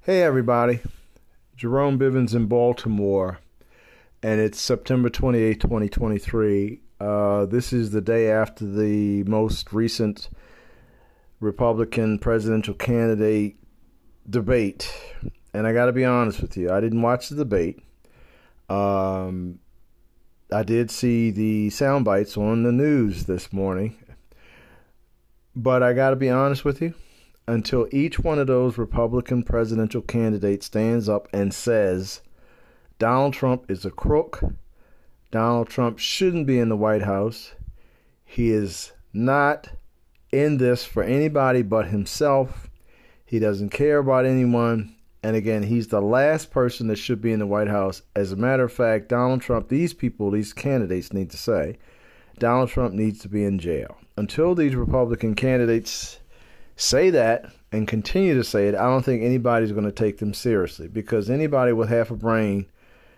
Hey everybody, Jerome Bivens in Baltimore, and it's September 28, 2023. This is the day after the most recent Republican presidential candidate debate, and I got to be honest with you, I didn't watch the debate. I did see the sound bites on the news this morning, but I got to be honest with you. Until each one of those Republican presidential candidates stands up and says Donald Trump is a crook, Donald Trump shouldn't be in the White House, he is not in this for anybody but himself, he doesn't care about anyone, and again, he's the last person that should be in the White House. As a matter of fact, Donald Trump, these candidates need to say, Donald Trump needs to be in jail. Until these Republican candidates say that and continue to say it, I don't think anybody's going to take them seriously, because anybody with half a brain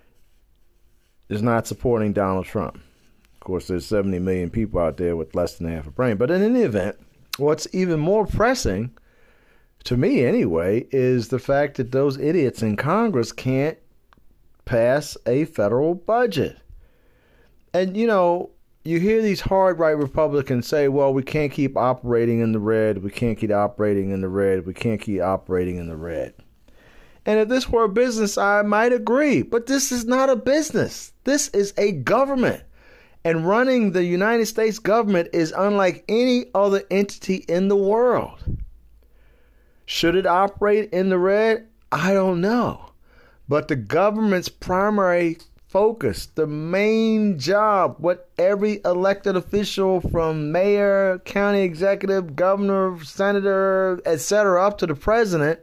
is not supporting Donald Trump. Of course, there's 70 million people out there with less than half a brain. But in any event, what's even more pressing, to me anyway, is the fact that those idiots in Congress can't pass a federal budget. And, you hear these hard right Republicans say, well, we can't keep operating in the red. We can't keep operating in the red. We can't keep operating in the red. And if this were a business, I might agree. But this is not a business. This is a government. And running the United States government is unlike any other entity in the world. Should it operate in the red? I don't know. But the government's primary focus, the main job, what every elected official from mayor, county executive, governor, senator, etc., up to the president,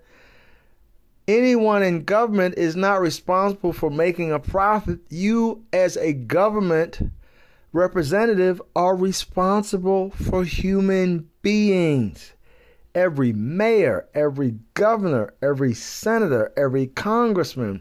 anyone in government is not responsible for making a profit. You, as a government representative, are responsible for human beings. Every mayor, every governor, every senator, every congressman,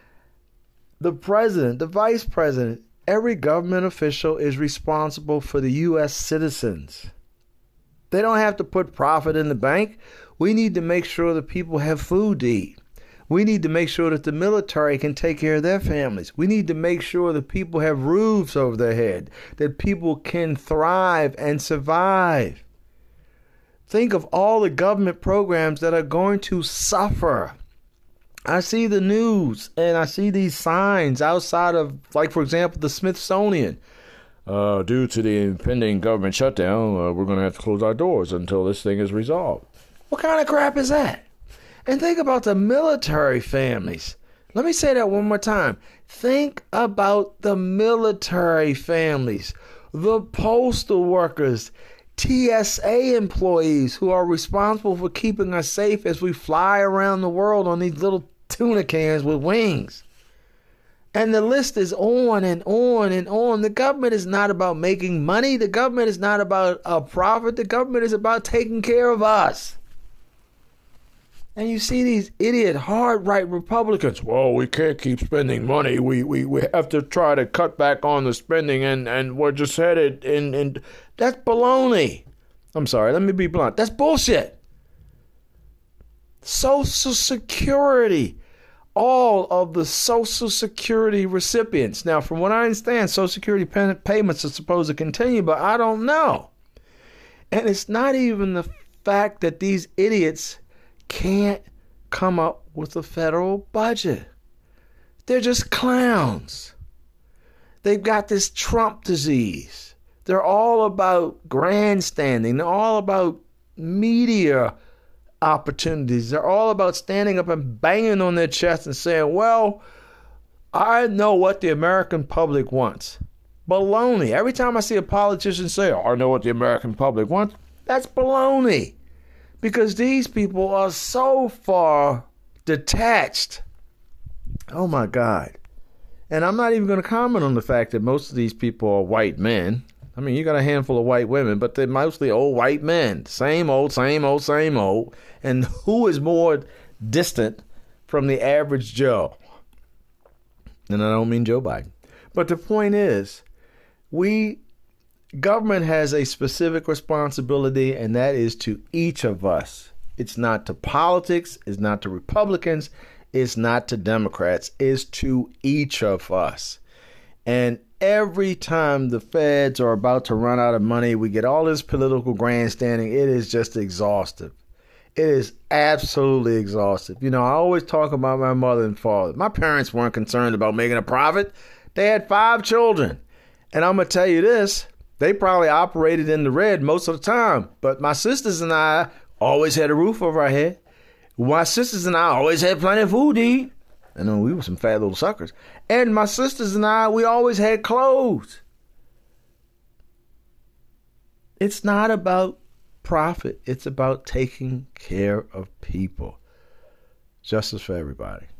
the president, the vice president, every government official is responsible for the U.S. citizens. They don't have to put profit in the bank. We need to make sure that people have food to eat. We need to make sure that the military can take care of their families. We need to make sure that people have roofs over their head, that people can thrive and survive. Think of all the government programs that are going to suffer. I see the news and I see these signs outside of, like, for example, the Smithsonian. Due to the impending government shutdown, we're going to have to close our doors until this thing is resolved. What kind of crap is that? And think about the military families. Let me say that one more time. Think about the military families, the postal workers, TSA employees who are responsible for keeping us safe as we fly around the world on these little tuna cans with wings. And the list is on and on and on. The government is not about making money. The government is not about a profit. The government is about taking care of us. And you see these idiot hard right Republicans. Well, we can't keep spending money. We have to try to cut back on the spending, and we're just headed in. That's baloney. I'm sorry, let me be blunt. That's bullshit. Social Security. All of the Social Security recipients. Now, from what I understand, Social Security payments are supposed to continue, but I don't know. And it's not even the fact that these idiots can't come up with a federal budget. They're just clowns. They've got this Trump disease. They're all about grandstanding. They're all about media opportunities. They're all about standing up and banging on their chest and saying, well, I know what the American public wants. Baloney. Every time I see a politician say, I know what the American public wants, that's baloney. Because these people are so far detached. Oh my God. And I'm not even going to comment on the fact that most of these people are white men. I mean, you got a handful of white women, but they're mostly old white men. Same old, same old, same old. And who is more distant from the average Joe? And I don't mean Joe Biden. But the point is, government has a specific responsibility, and that is to each of us. It's not to politics. It's not to Republicans. It's not to Democrats. It's to each of us. And every time the feds are about to run out of money, we get all this political grandstanding. It is just exhaustive. It is absolutely exhaustive. You know, I always talk about my mother and father. My parents weren't concerned about making a profit. They had 5 children. And I'm going to tell you this, they probably operated in the red most of the time. But my sisters and I always had a roof over our head. My sisters and I always had plenty of food to eat. I know we were some fat little suckers. And my sisters and I, we always had clothes. It's not about profit. It's about taking care of people. Justice for everybody.